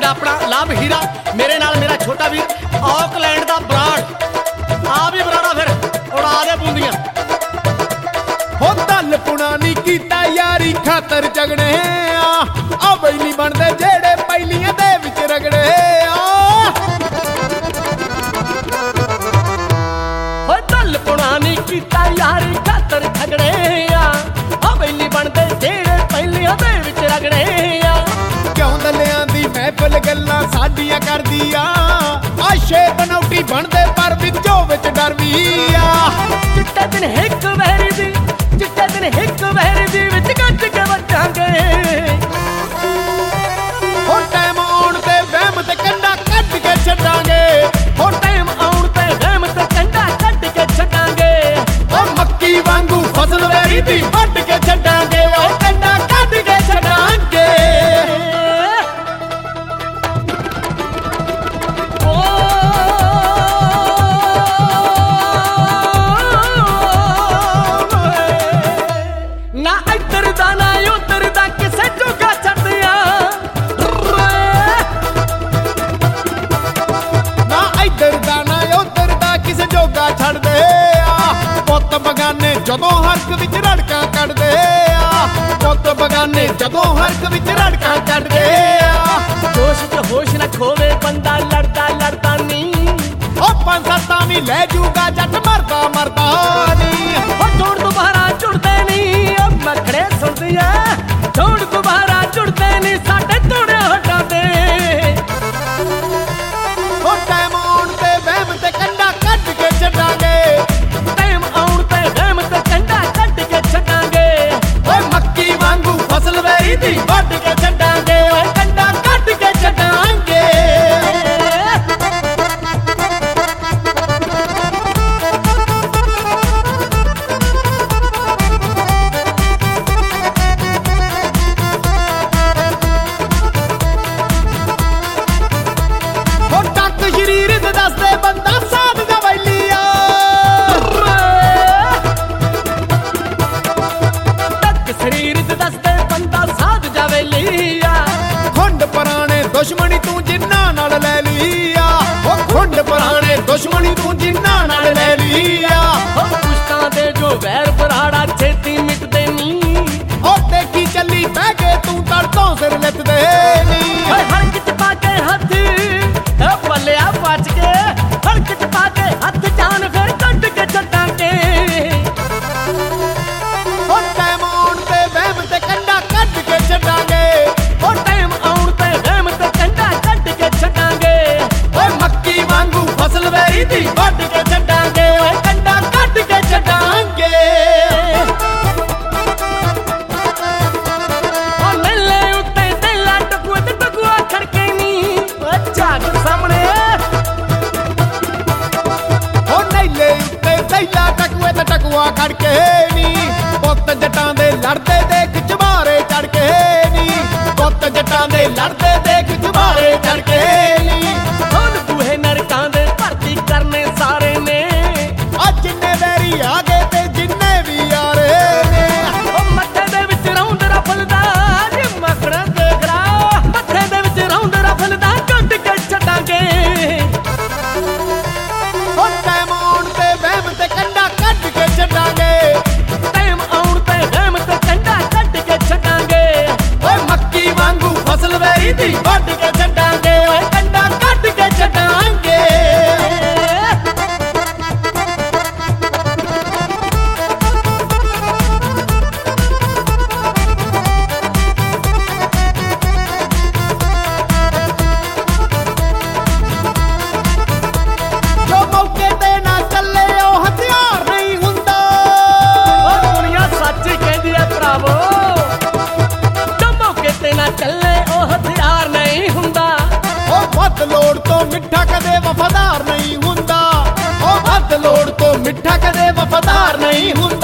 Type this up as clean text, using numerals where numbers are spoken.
हैगा अपना लाभ हीरा, मेरे नाल मेरा छोटा वीर ऑकलैंड दा बराड़। आ भी बराड़ा फिर उड़ा दे बूंदियां। हो दल पुना नहीं कीता यारी खातर जगड़े आ बई नहीं बनदे जेड़े पैलियां दे विच रगड़े हो दल पुना नहीं कीता यारी खातर झगड़े आ बई नहीं बनदे जेड़े पैलियां दे विच रगड़े क्यों दलियां दी महफिल गल्लां साडियां करदी आ शे बनौटी बनदे पर विचों विच डर वी आ। चिट्टे दिन हिक वैरी दी, चिट्टे दिन हिक वैरी दी विच गज के वजांगे। हो टाइम आउण ते वहम ते कंडा कट के छड्डांगे। हो टाइम आउण ते वहम ते कंडा कट के छड्डांगे। ओ मक्की वांगू फसल वैरी दी वड्ड के छड्डांगे। ओ कंडा कट के छड्डांगे। ना इधर दा ना उधर दा किसे जोगा छड्डिया, ना इधर दा ना उधर दा किसे जोगा छड़ दे आ। पुत्त बगाने जदों हरक विच रड़का कढदे आ। पुत्त बगाने जदों हरक विच रड़का कढदे आ। जोश च होश न खोवे बंदा लड़दा लड़दा नी। ओ पंसता भी लै जूगा जट मरदा मरदा नी। हो जोड़ दोबारा जुड़दे नी मखड़े सुनदी ऐ। जोड़ दोबारा जुड़दे नी साडे तोड़े हटा दे। ओ टाइम आउण ते वहम ते कंडा कट के छड्डांगे। टाइम आउण ते वहम ते कंडा कट के छड्डांगे। ओ मक्की वांगू फसल वैरी दी वड्ड के छड्डांगे। ओ कंडा कट के छड्डांगे। हो टक शरीर ते दसदे बंदा साध दा वैली आ। टक शरीर ते दसदे बंदा साध जावे लिया। खुंड पुराने दुश्मनी तू जिन्ना नाल लै लिया। ओ खुंड पुराने दुश्मनी तू जिन्ना नाल लै लिया। हो पुश्तां दे जो वैर बराड़ा छेती मिटदे नी। ओ देखी चली बह के तू तड़कों सिर लितदे नी। हड़क च पाके हथ पलिया बच के, हड़क च पाके हथ जान फिर कट के छड्डांगे। ओ टाइम आउण ते वहम ते कंडा कट के छड्डांगे। हो टाइम आउण ते वहम ते कंडा कट के छड्डांगे। ओ मक्की वांगू फसल वैरी दी वड्ड के छड्डांगे। ओ कंडा कट के छड्डांगे। ओ मेले उत्ते तेला टकुआ ते टकुआ खड़के नी झाग सामने। ओ नैले उत्ते थैला टकुए ते टकुआ खड़के नी। पुੱਤ ਜੱਟਾਂ ਦੇ ਲੜਦੇ ਦੇਖ ਚੁਬਾਰੇ ਚੜ ਕੇ ਨੀ। ਪੁੱਤ ਜੱਟਾਂ ਦੇ ਲੜਦੇ ਦੇਖ ਚੁਬਾਰੇ ਚੜ ਕੇ ਨੀ। ਹੁਣ ਬੂਹੇ ਨਰਕਾਂ ਦੇ ਭਰਤੀ ਕਰਨੇ ਸਾਰੇ ਨੇ। ਆ ਜਿੰਨੇ ਵੈਰੀ ਆ ਗਏ ਤੇ ਜਿੰਨੇ ਵੀ ਆ ਰਹੇ ਨੇ। ਉਹ ਮੱਥੇ ਦੇ ਵਿੱਚ ਰੌਂਦ ਰਫਲਦਾ ਜੇ ਮਕੜਾ ਦੇਖ ਰਾ। ਮੱਥੇ ਦੇ ਵਿੱਚ ਰੌਂਦ ਰਫਲਦਾ ਕੱਢ ਕੇ ਛੱਡਾਂਗੇ। ਉਹ ਟਾਈਮ ਆਉਣ ਤੇ ਵਹਿਮ ਤੇ ਕੰਡਾ ਕੱਢ ਕੇ ਛੱਡਾਂਗੇ। ਟਾਈਮ ਆਉਣ ਤੇ ਵਹਿਮ ਤੇ ਕੰਡਾ ਕੱਢ ਕੇ ਛੱਡਾਂਗੇ। ਓਏ ਮੱਕੀ ਵਾਂਗੂ ਫਸਲ ਵੈਰੀ ਦੀ ਵੱਢ ਕੇ ਛੱਡਾਂਗੇ। ਓਏ ਕੰਡਾ ਕੱਢ ਕੇ ਛੱਡਾਂਗੇ। ਜੋ ਮੌਕੇ ਤੇ ਨਾ ਚੱਲੇ ਉਹ ਹਥਿਆਰ ਨਹੀਂ ਹੁੰਦਾ। ਉਹ ਦੁਨੀਆ ਸੱਚ ਕਹਿੰਦੀ ਐ ਭਰਾਵੋ। ਜੋ ਮੌਕੇ ਤੇ ਨਾ ਚੱਲੇ ਉਹ ਹਥਿਆਰ ਨਹੀਂ ਹੁੰਦਾ। ਉਹ ਵੱਧ ਲੋੜ ਤੋਂ ਮਿੱਠਾ ਕਦੇ ਵਫਾਦਾਰ ਨਹੀਂ ਹੁੰਦਾ। ਉਹ ਵੱਧ ਲੋੜ ਤੋਂ ਮਿੱਠਾ ਕਦੇ ਵਫਾਦਾਰ ਨਹੀਂ ਹੁੰਦਾ।